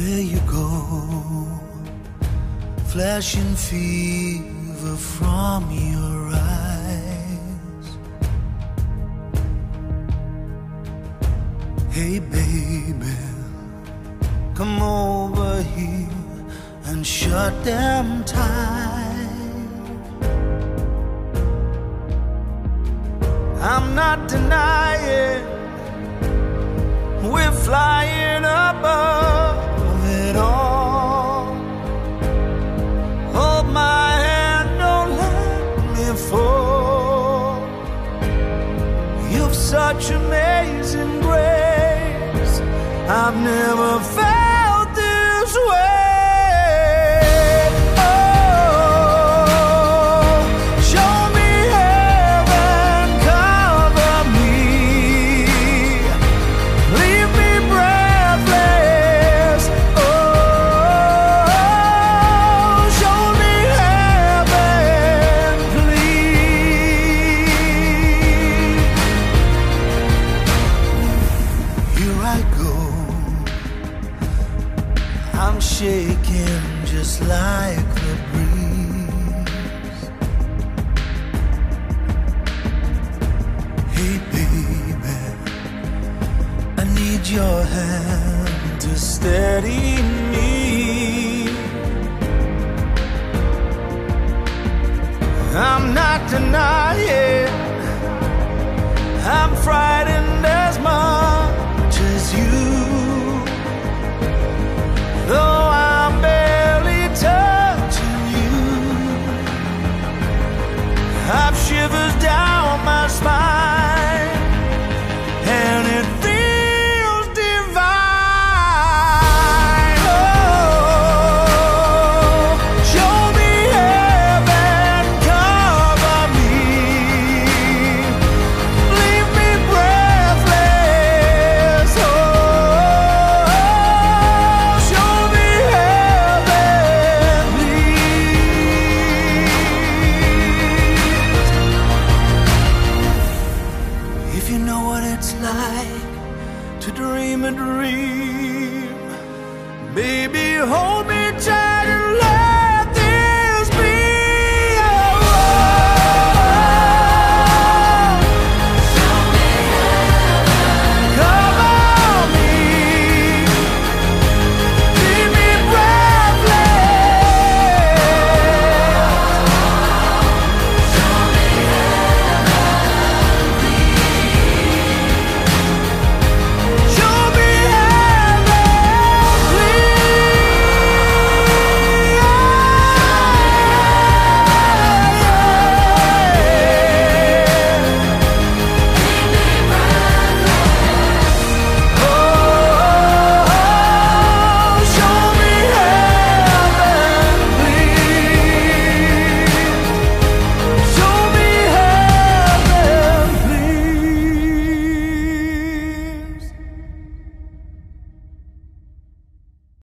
where you go, flashing fever from your eyes. Hey baby, come over here and shut them tight. I'm not denying we're flying above it all. Hold my hand, don't let me fall. You've such amazing grace, I've never felt this way. I'm shaking just like the breeze. Hey baby, I need your hand to steady me. I'm not denying I'm frightened